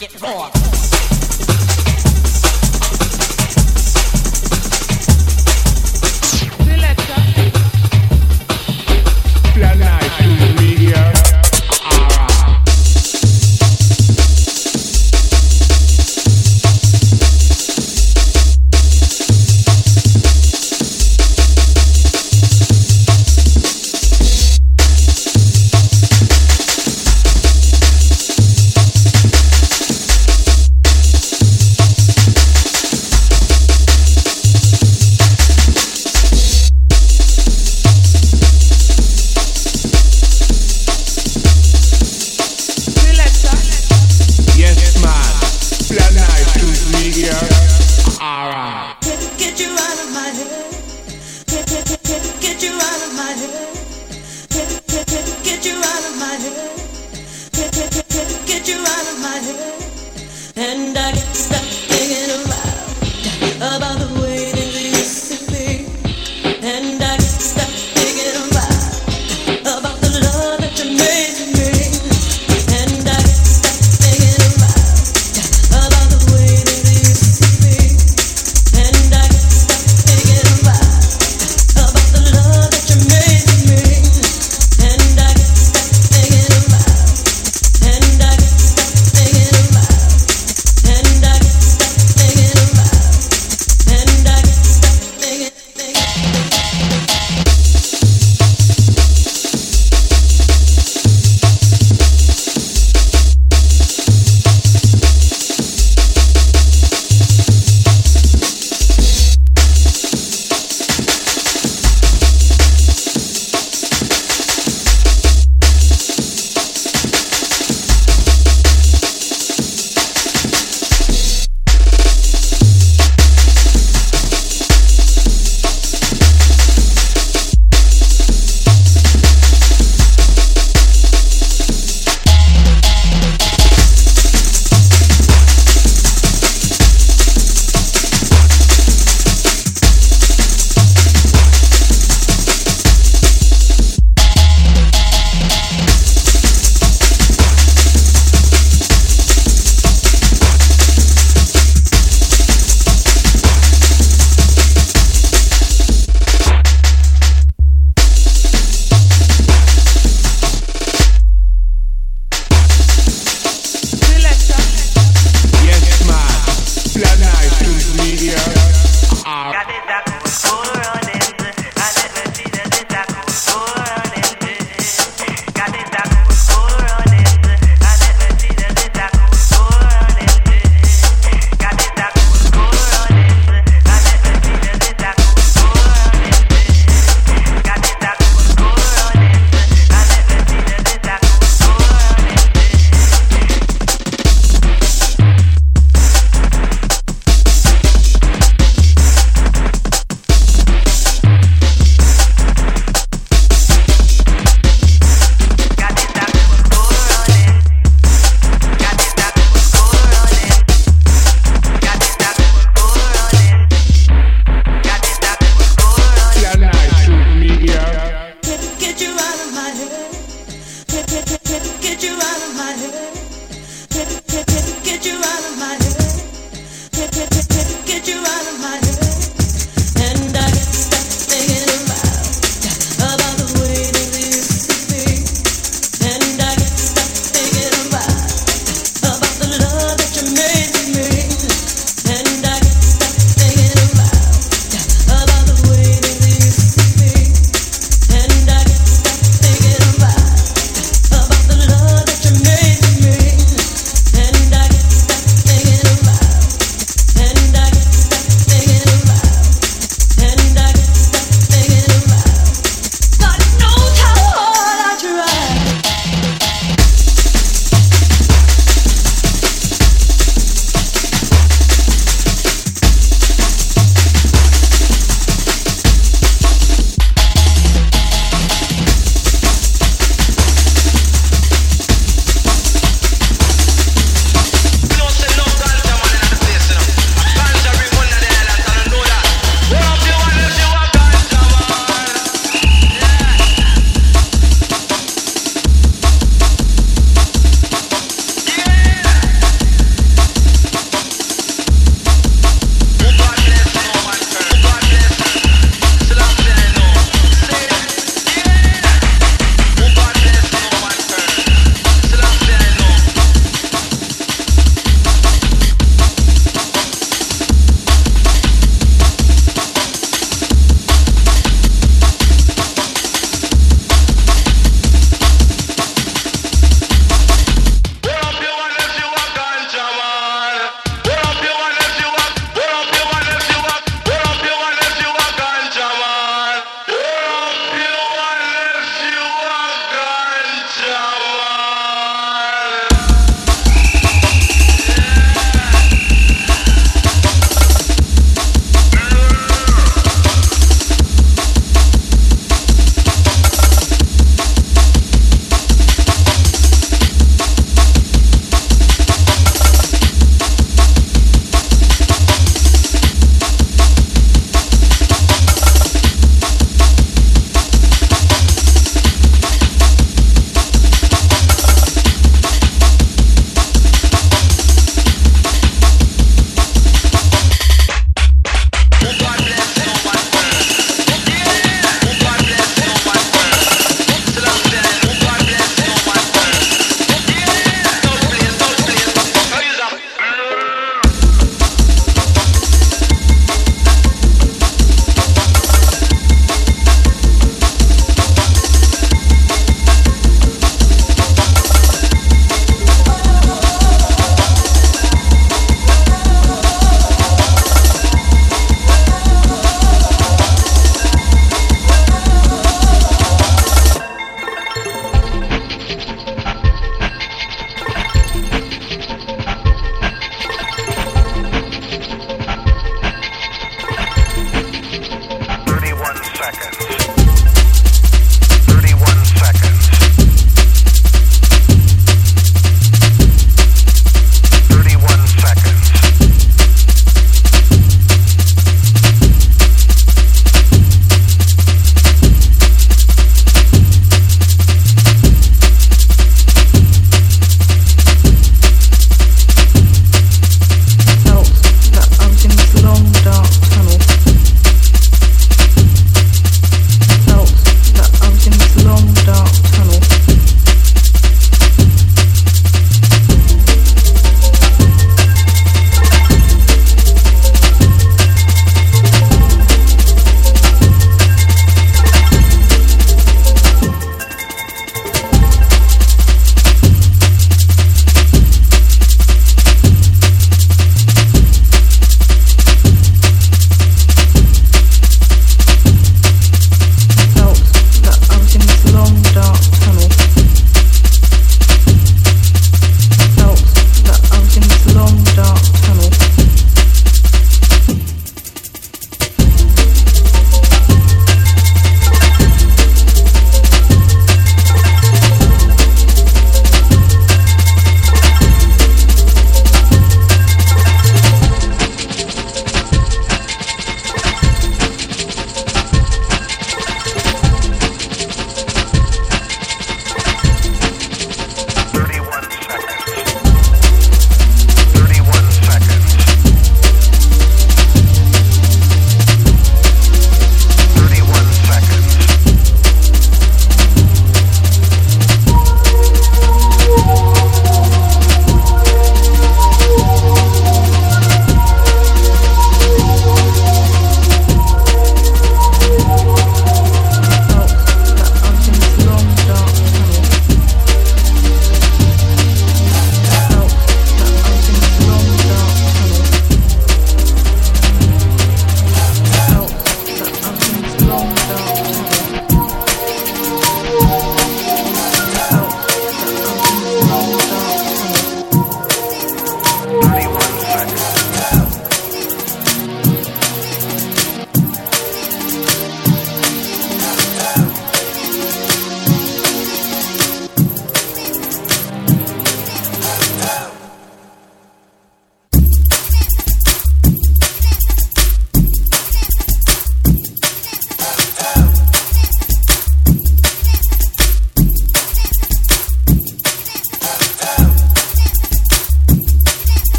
Thinking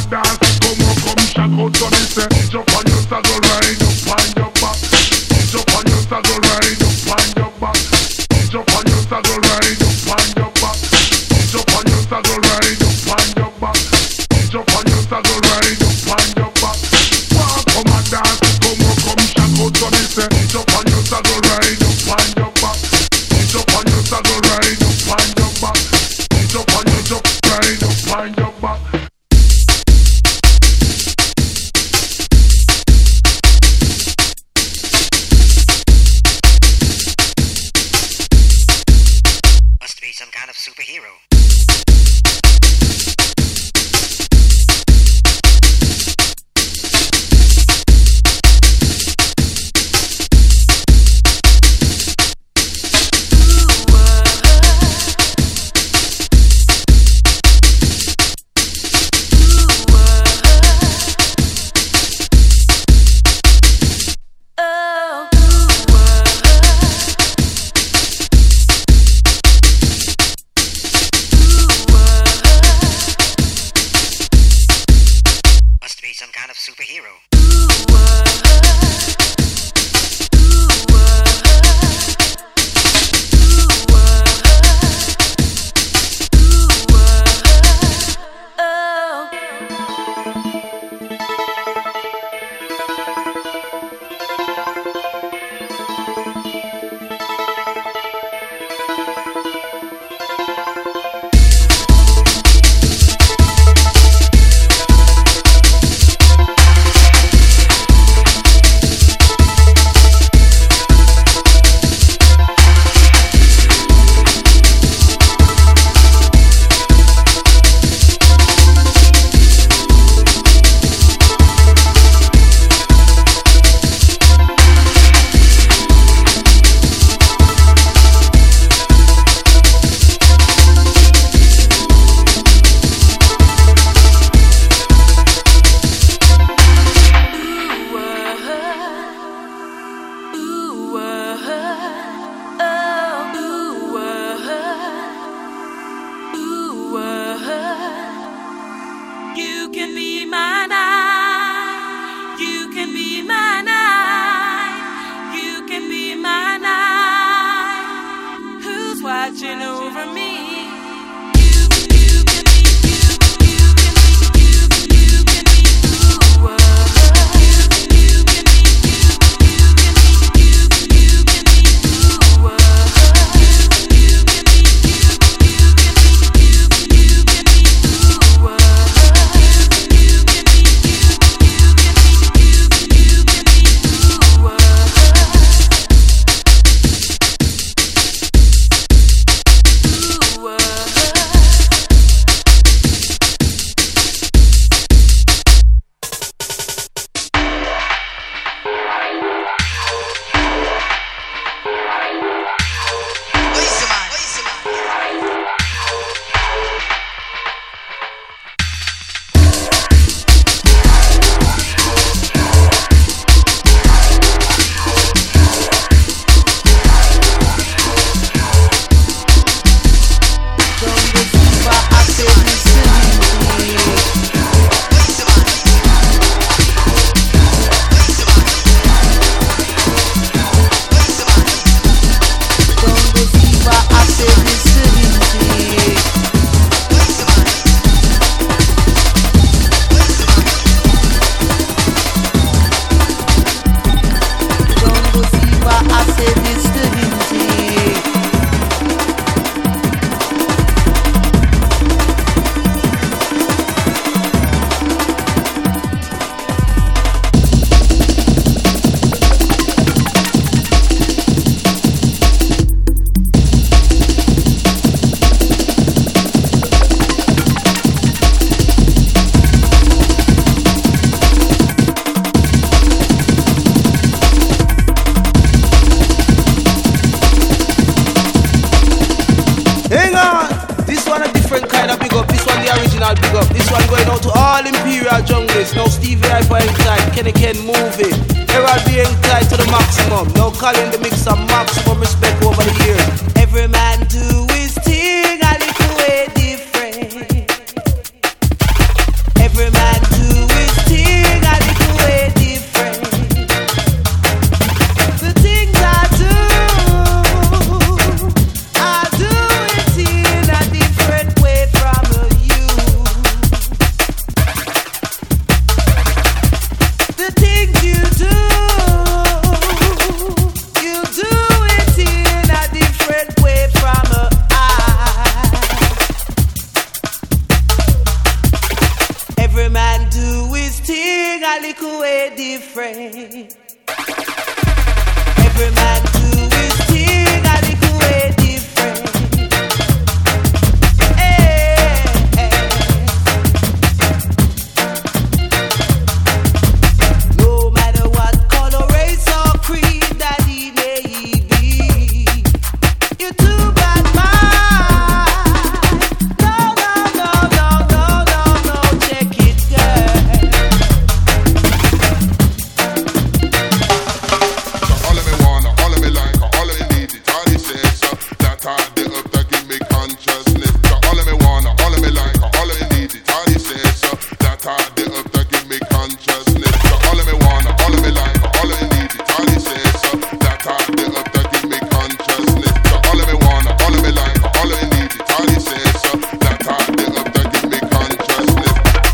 dance, come shock out to me say, jump on your saddle, ride up on your back. Jump on your saddle, ride up on your back. Jump on your saddle, ride up on your back. Jump on your saddle, ride up on your back. Jump on your saddle, ride up on your back. Come and dance, come shock out to me say, jump on your saddle, ride up on your back. Jump on your saddle, ride up on your back. Jump on your jump, ride up on your back. Must be some kind of superhero. Some kind of superhero. Watching over me. No Stevie Hyper and Clyde, Kenny Ken move it. Herald B and Clyde to the maximum. No calling the mix and maximum respect over the years. Every man do his thing a little way different. Every man a little way different. Every man do his thing a little way different. No matter what color, race or creed that he may be, you too bad mind. No, check it, girl. So all of me wanna, all of me like, all of me need it. All he says, so that I the up that give me consciousness. So all of me wanna, all of me like, all of me need it. All he says, so that I the up that give me consciousness. So all of me wanna, all of me like, all of me need it. All he says, so that I the up that give me consciousness. So all of me wanna, all of me like, all of me need it. All he says, so that I the up that give me consciousness.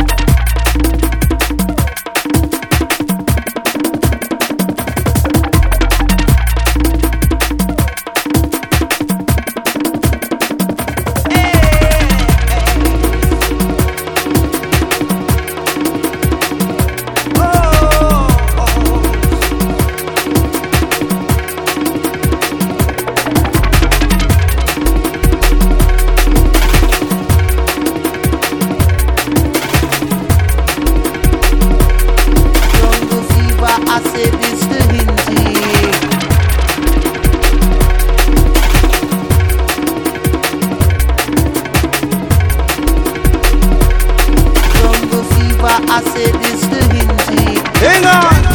Jungle fever, I said it's the Hindi. Jungle fever, I said it's the Hindi. Hang on.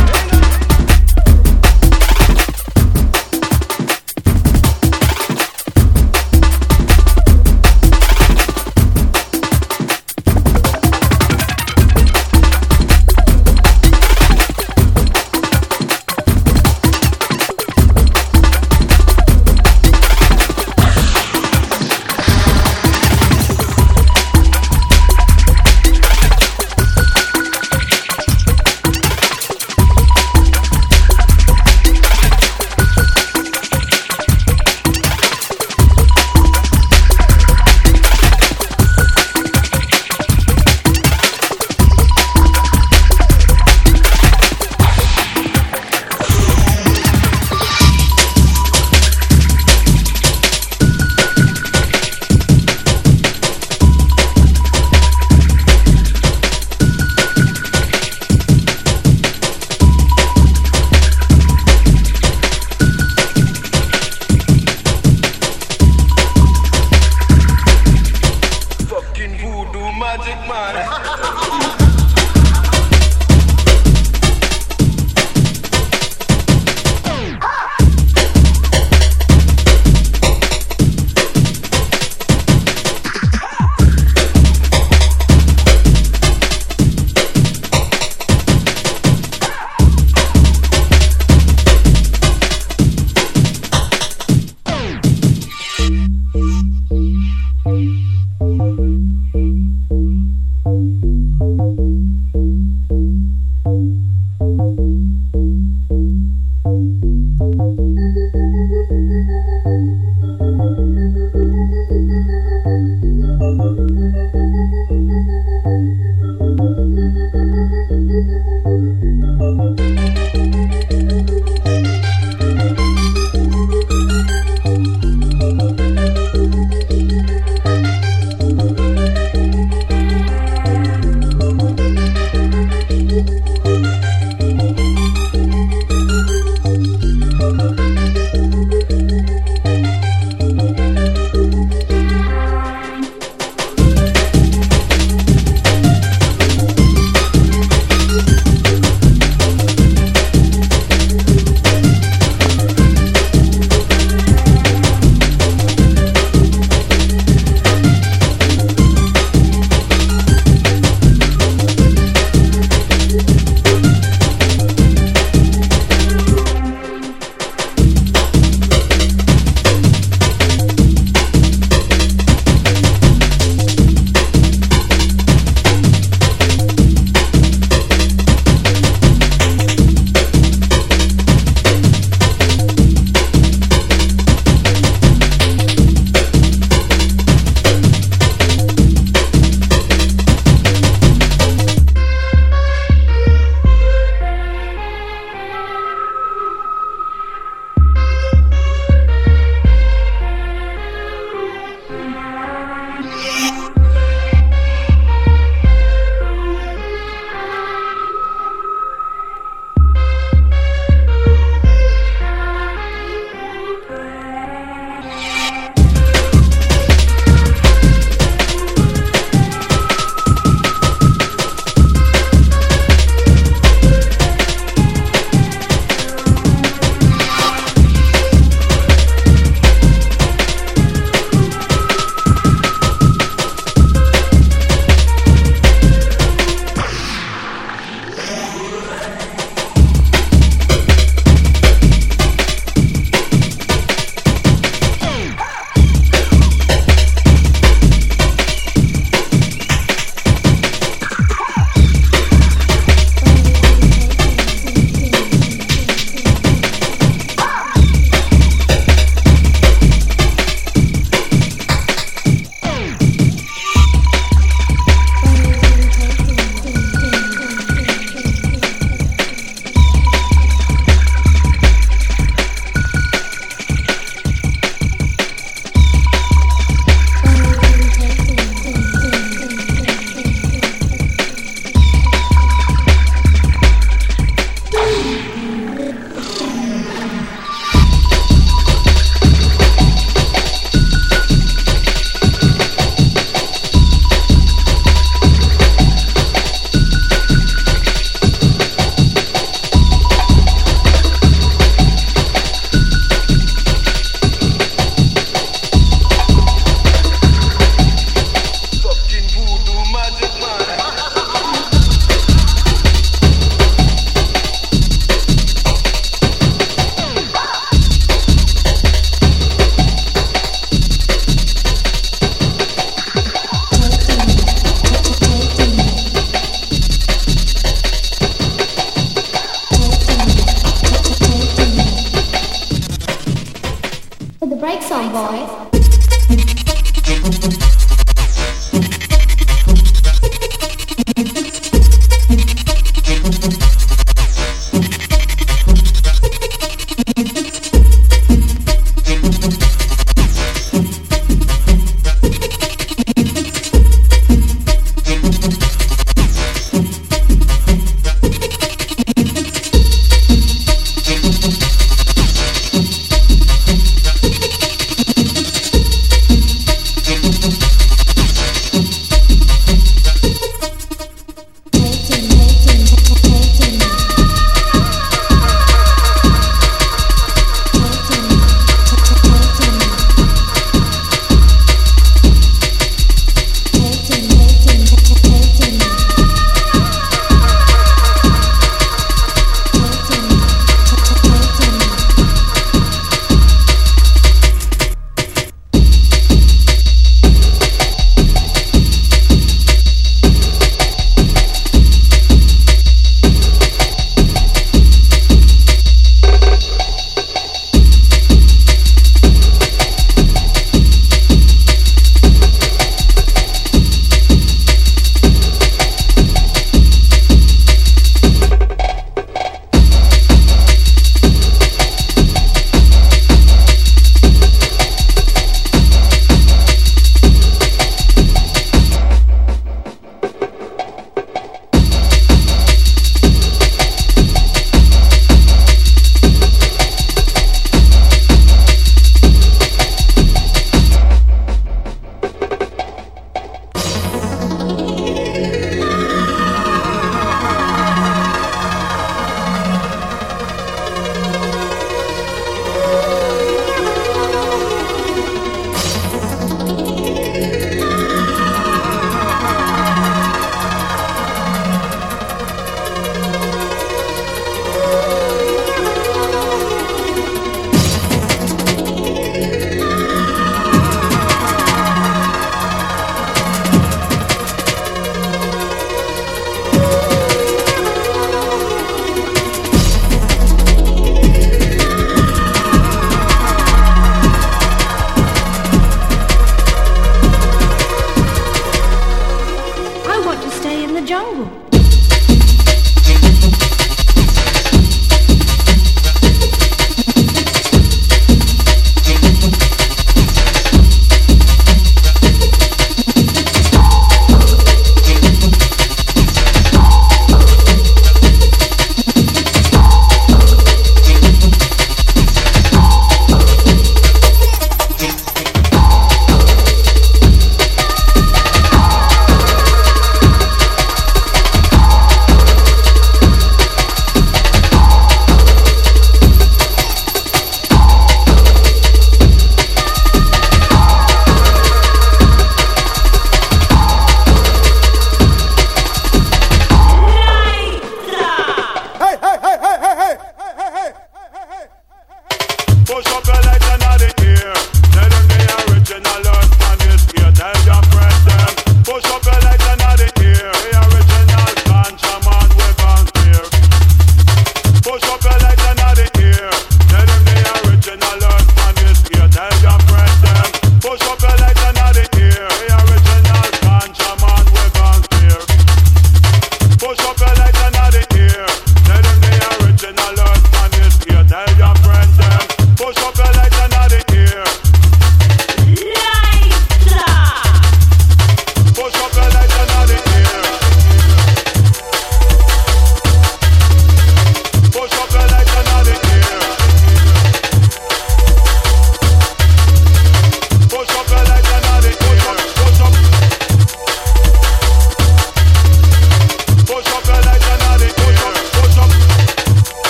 break some, boy.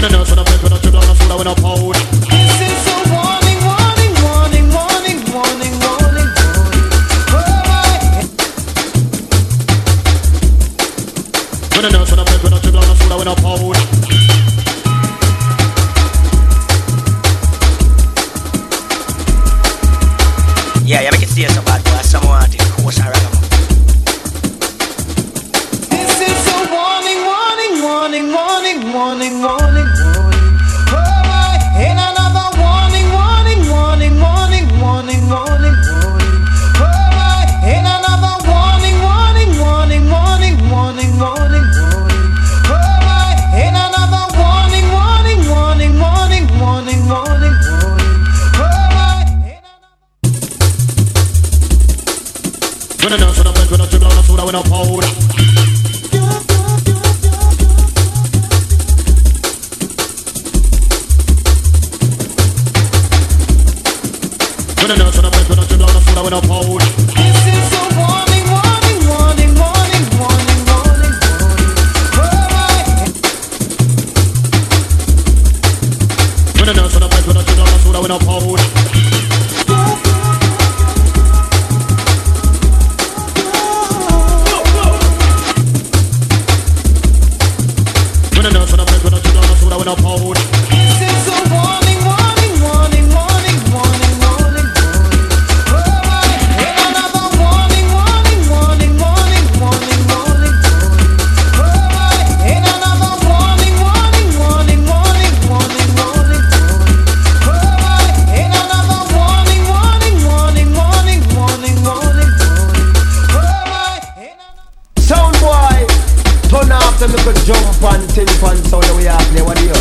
the nurse on the plate with a trip on the food I went up out. This is a warning, warning, warning, warning, warning, warning, warning. When the nurse on the plate with a trip on the food I went up out. Yeah, make it stay so bad, boy. Some want it, course I reckon. This is a warning, warning, warning, warning, warning, warning, warning. Oh, in another warning, warning, warning, warning, warning, warning, warning. Oh, in another warning, warning, warning, warning, warning, warning, warning. Oh, in another warning, warning, warning, warning, warning, warning, warning. When the nurse on the plate with a trip on the food I went up out. When the nurse on the plate with a trip on the food I went up out. This is a warning, warning, warning, warning, warning, warning, warning. When the nurse on the plate with a trip on the food I went up out. Up out. This is a warning, warning, warning, warning, warning, warning, warning. Oh, in another warning, warning, warning, warning, warning, warning, warning. Oh, in another warning, warning, warning, warning, warning, warning, warning. Oh, in another warning, warning, warning, warning, warning, warning, warning. Sound boy, turn off the little jump and tin pan sound that we have there. What do you?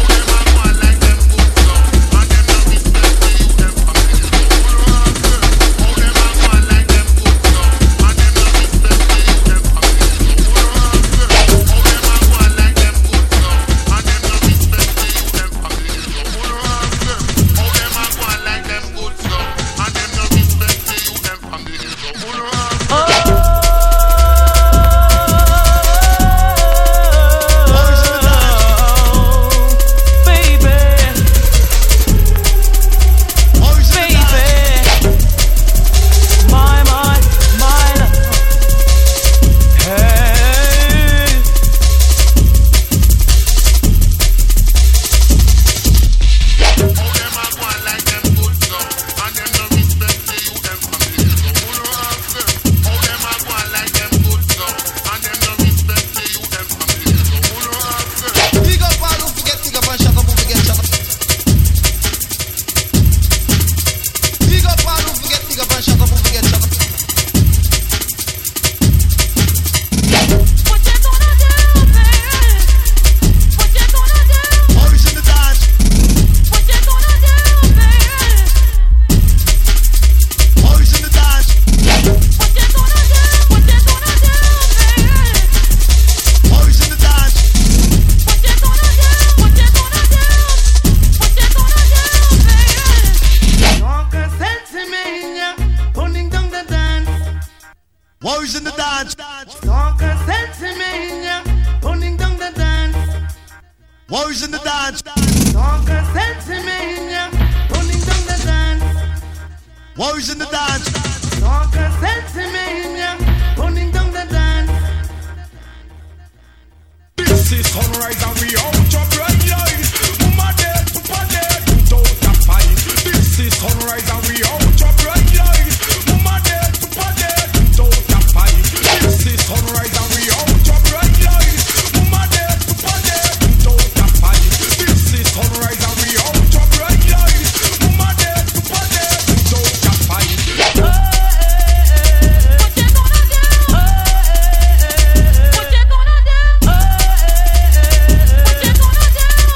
Who's in the dance? Talker Sensimania, putting down the dance. Who's in the dance? Talker Sensimania, putting down the dance. Who's in the dance? Talker Sensimania, putting down the dance. This is sunrise and we out your bright light. Mama dead, papa dead, without a fight. This is sunrise and we out your bright light. Mama dead, papa dead, without a fight. This is sunrise and we out your bright light. Mama dead, papa dead, without a fight. This is sunrise and we out your bright light. Mama dead, papa dead, without a fight. What you gonna do?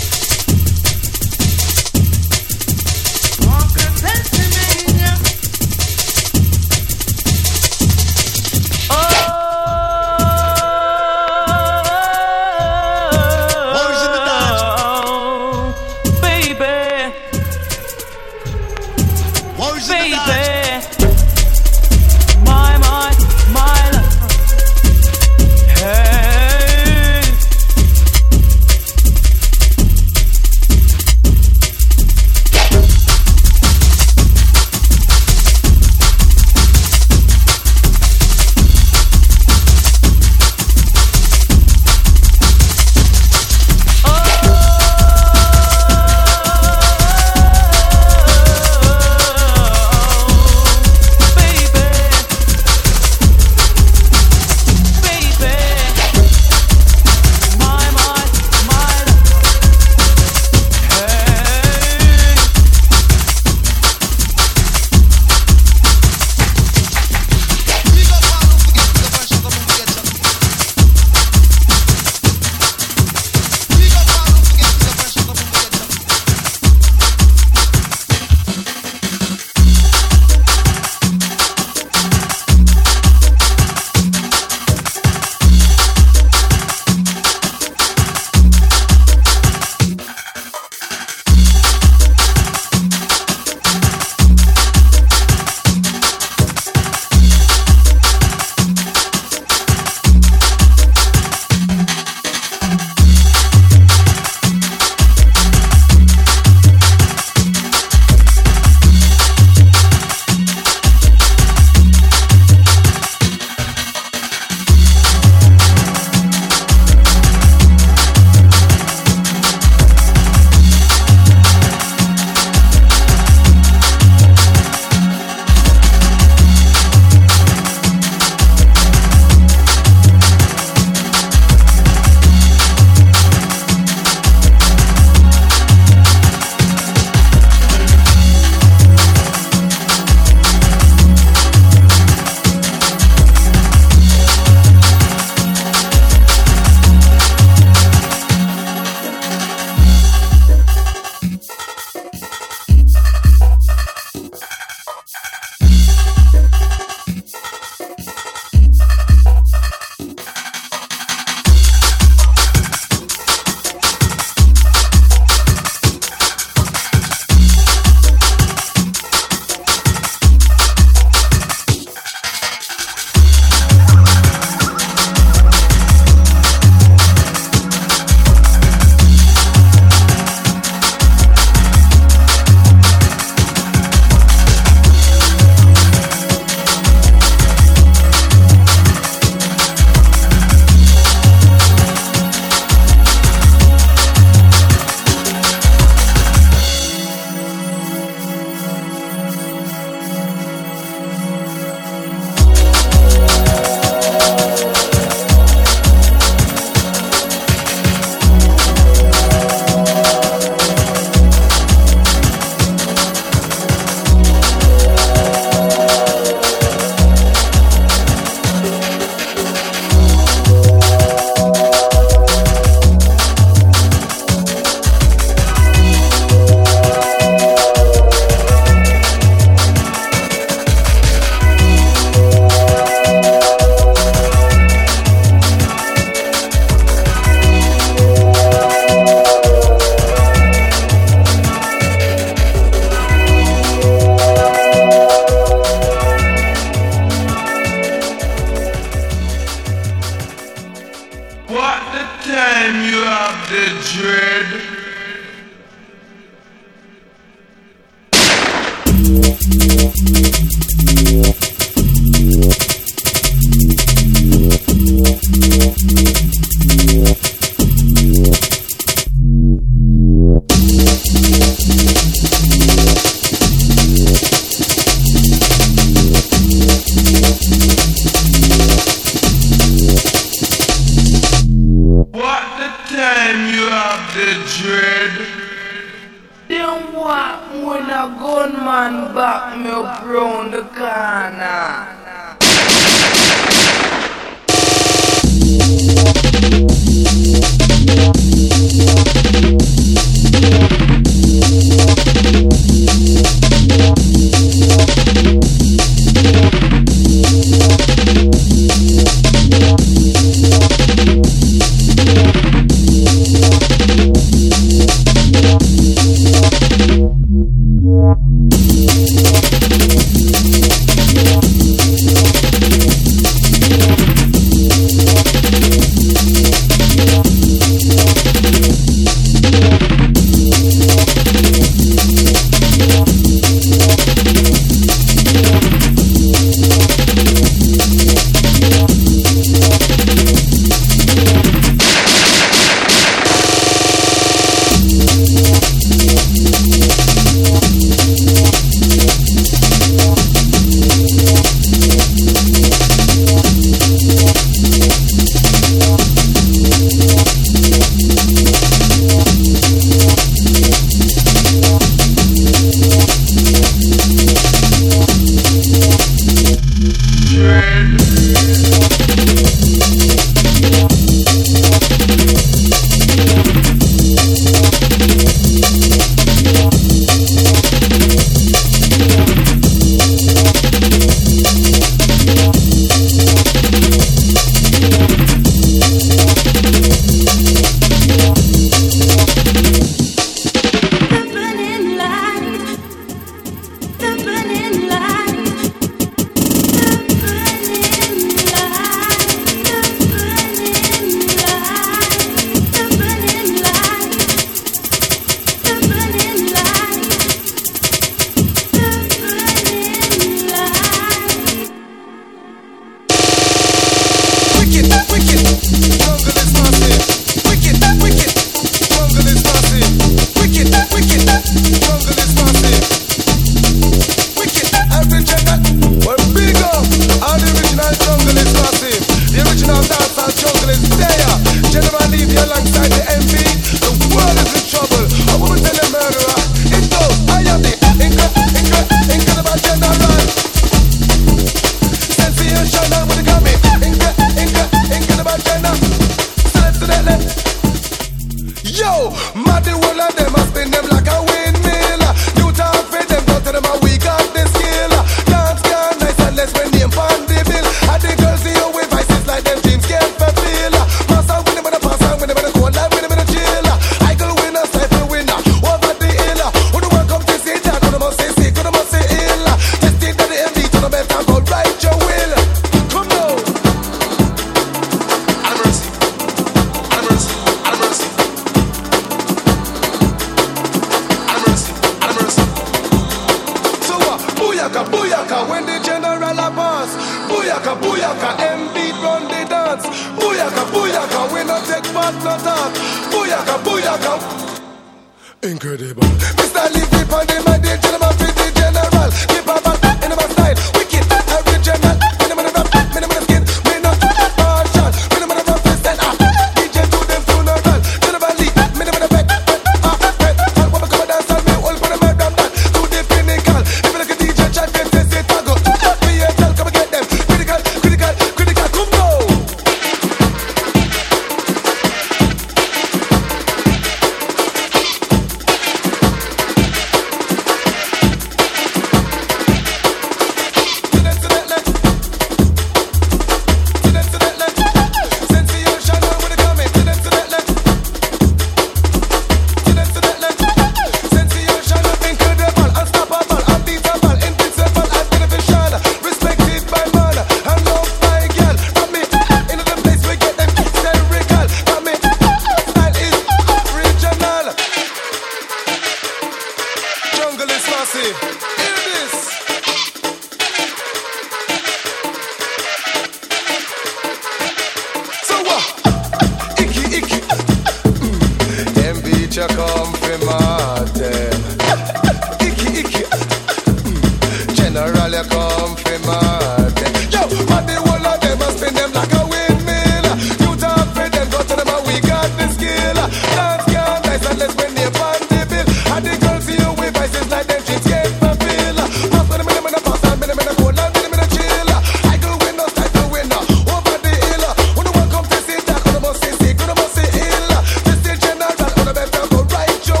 you come from Martin. Icky. General, you come from Martin. Yo, man, the whole of them a spin them like a windmill. You talk for them, go to them and we got the skill. Dance can't nice unless when they pan the bill. And the girls see you with vices like them chicks get my bill. Pass with them in the pass and me in the cold and me in the chill. I go win, no type to win. Over the hill. When the one come to sit down, gonna must say sick, gonna must say ill. This is general, gonna better go right your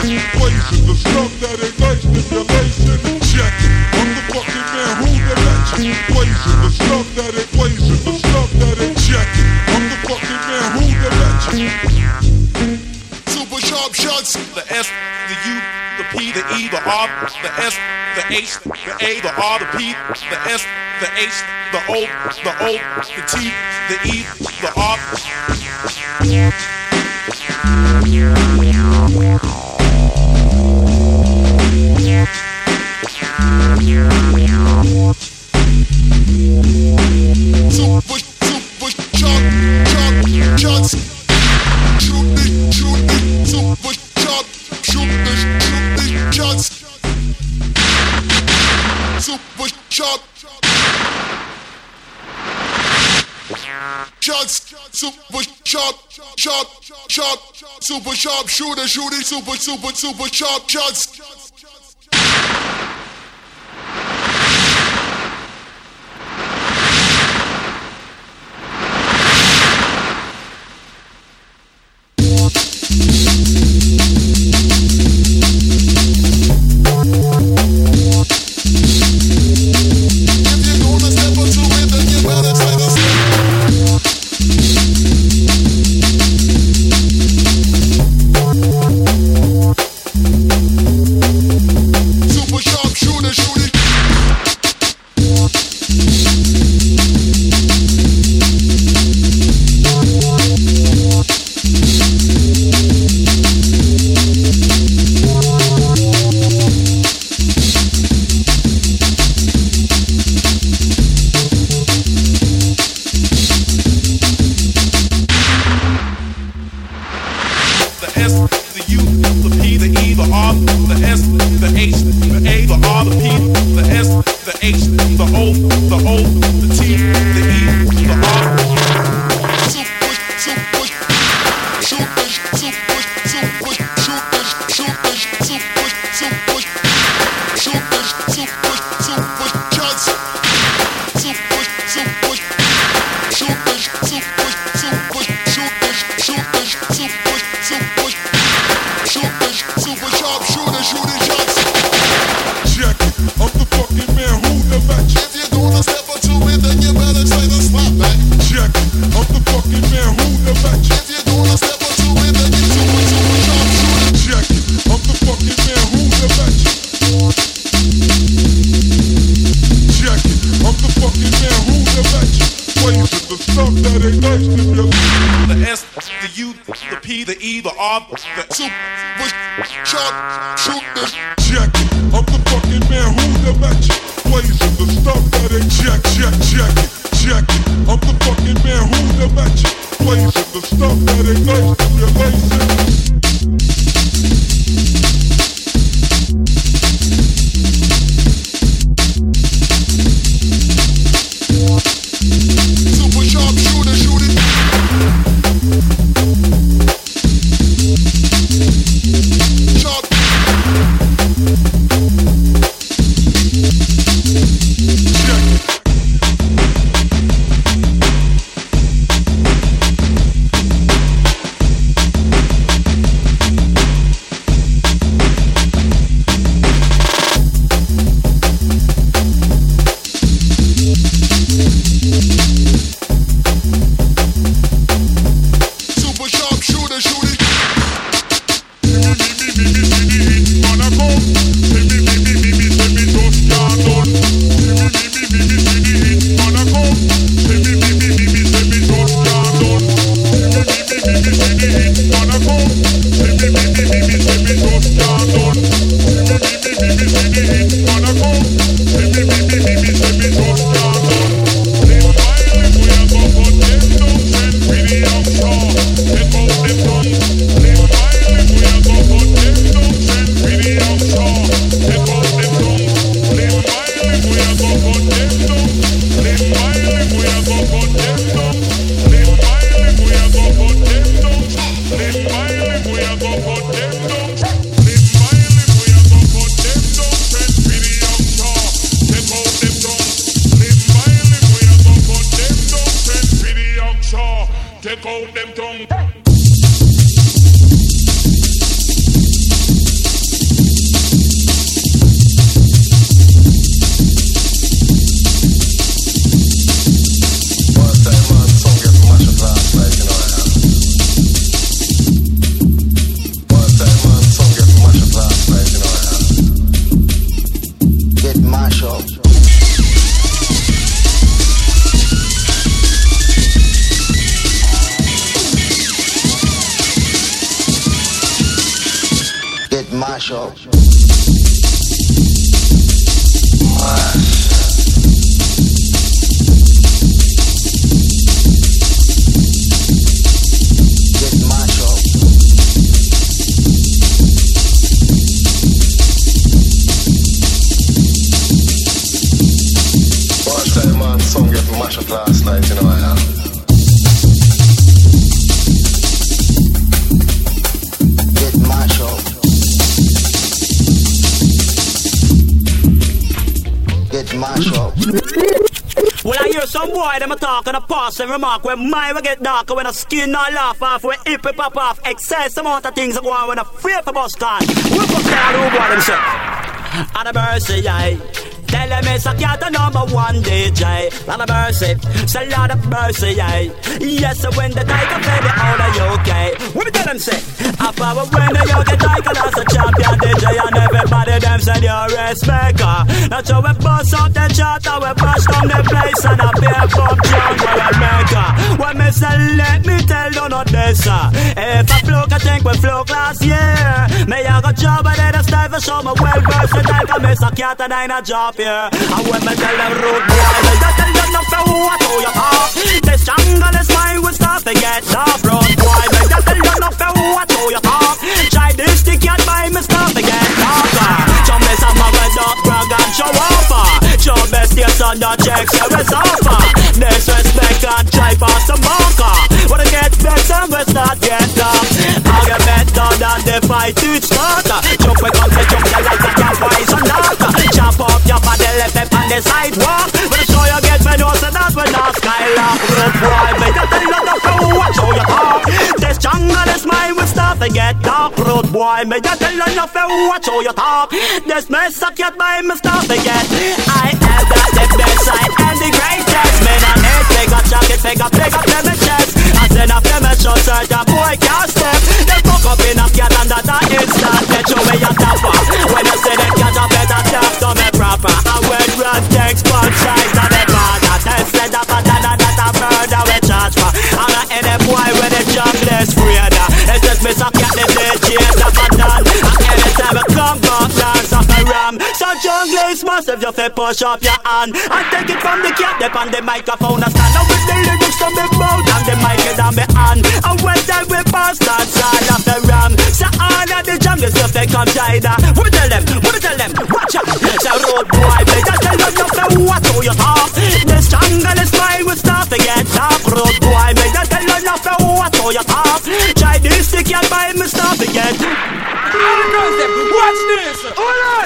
Blazing the stuff that ain't nice, stimulation. Check it. I'm the fucking man who the legend. Blazing the stuff that ain't blazing, the stuff that ain't check it. I'm the fucking man who the legend. Super sharp shots. The S, the U, the P, the E, the R, the S, the H, the A, the R, the P, the S, the H, the O, the T, the E, the R. Super sharp shots. Shoot it, super sharp. Shoot it, shots. Super sharp. Shots, super sharp, super sharp shooter, super sharp shots. mash up. Song get mashed up last night, you know, yeah. Get mashed up. Get mashed up. Well, I hear some boy, them a talk and a pass and remark when my will get darker when a skin not laugh off, when hip pop off, excess amount of things that go on when a free for bus stand. We'll put down who boy them say. And a mercy, aye. Tell them it's a cat number one DJ. Lot of mercy, say lot of mercy, aye. Yes, so when the tiger play the all of you okay. What me tell them say? I power when the young get tiger as a champion DJ. And everybody them say you're a respecter. That's how we bust out the chart, how we bust down the place. And a beer pump John where we make her. When me say let me tell you not this. If I float, I think we float last year. Me I got job and then I style for show me well versed. Like I miss a cat and I ain't a job. And when me tell them road boy, they just tell them not for what to you talk. The strongest mind will start to get off. Road boy, they just tell them not for what to you talk. Try this stick your mind, me start to get off. Some mess up my red dog, brag and show off. Show best your son, the checks, there is offer. Disrespect and try past the marker. Wanna get better, we start get up. I'll get better than the fight to start. Jump we come to jump like a cat boys and knock. Chop up your body, left up on the sidewalk. When I show you get me nose, so that's when I skylark. Road boy, but you tell you not to watch how you talk. This jungle is mine, we start to get dark. Road boy, but you tell you not to watch how you talk. This mess up your mind, we start to get. I am the best, I am the greatest. Man on it, pick up jacket, pick up them chest. I send up them show, search a boy can't step. They fuck up in a cat and that are instant. They show me your topper. When I say them cat, I better talk to me proper. I went run takes one size of the border. Tested up and that a murder we charge for. I'm not any boy with a junglist freeder. It's just me some cat, they chase up and done. And anytime I come back, dance up and ram. So junglist massive, you fi push up your hand. And take it from the cat, dip on the microphone. And stand up with the lyrics from the mouth and the mic is on me hand. And when time we pass, dance all of the ram. So all of the junglist stuff they come China. What me tell them, watch out. So road boy, they just tell them nothing what do you talk. The strongest mind will start to get dark. Road boy, they just tell them nothing what do you talk. Try this stick your mind will start to get. Watch this. Hold on.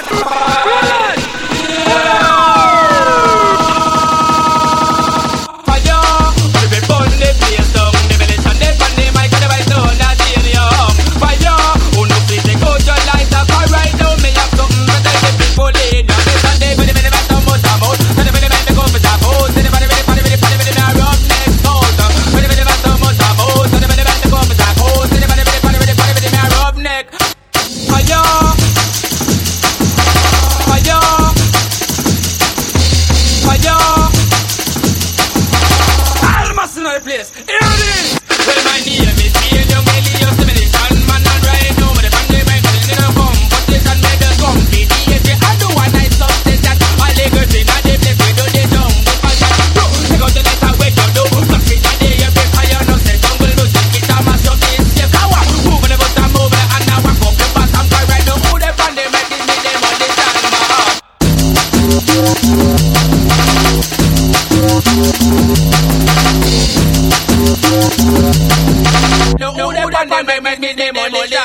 Make me demolition.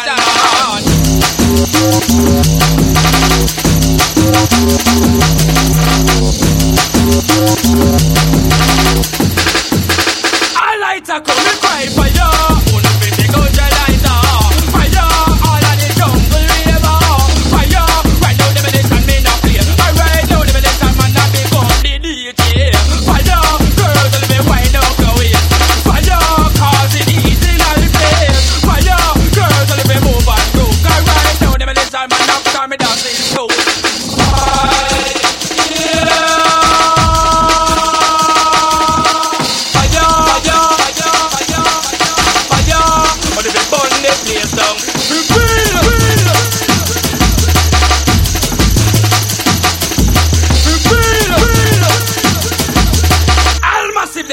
I light a come and cry for you. Wanna be the good lighter. For you, all of the jungle river. For you, right now the militia me not play. Right now the militia man not become the DJ. For you, girls will be wind up your waist. For you, cause it easy in the place. For you, girls will be move and groove. Cause right now the militia man not start me dancing too.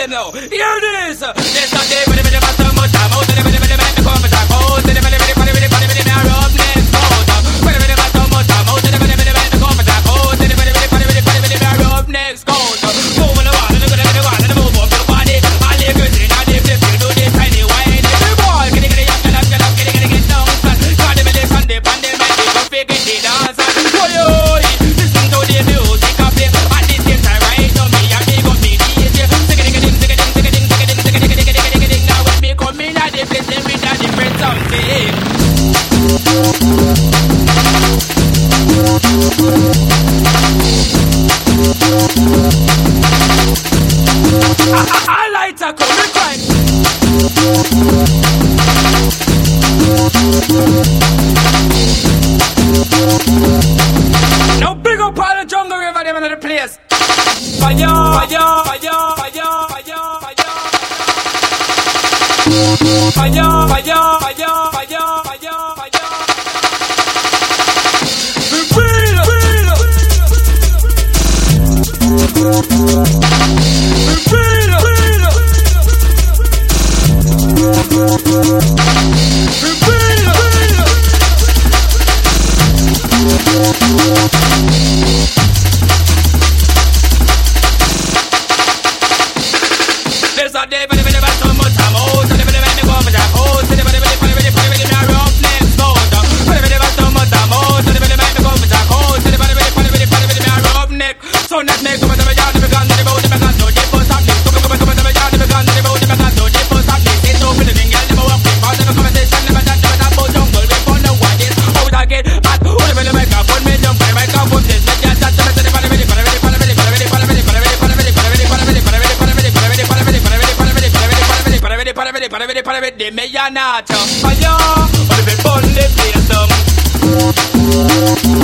know. Here it is. This not the body, body, body, much time. Out to the body, body, body, come for time. Out to the body, body, body, body, body, body, now up next. Out. Body, body, body, much time. Out to the body, body, body, come for time. Out to the body, body, body, body, body, body, now up next. Out. Move on the wall, look at the wall, and move up your body. I live good, I live flip, you do this tiny wine. The ball, get it, get down, son. Got the belly, son, the band, the man, the go fake it, the dance. Oh, listen to the music of it. At the same time, right on me, I big up the DJ. Now when me come in at the place, then with a different something. I like to come and cry. Now big up all the jungle river, them in the place. Fire, fire, fire, fire, fire, fire. Fire, fire, fire, fire, fire, fire. Real, real. There's a day, but the best so much time. Oh, so the best me go for that. Oh, so the best me rock next door. But the best so much time. Oh, so the best me go for that. Oh, so the best me rock next. So next next, come on, the yard, the gun, the boat, the gun, the post up next. Come on, the yard, the gun, the boat, the gun, the post up next. It's open the girl, the walk in, but the conversation, the that about jungle. We found the one is out again. At all the microphone, me jump, the microphone, this, the jazz, that's the de medianato. Fire, but if it burn the place down.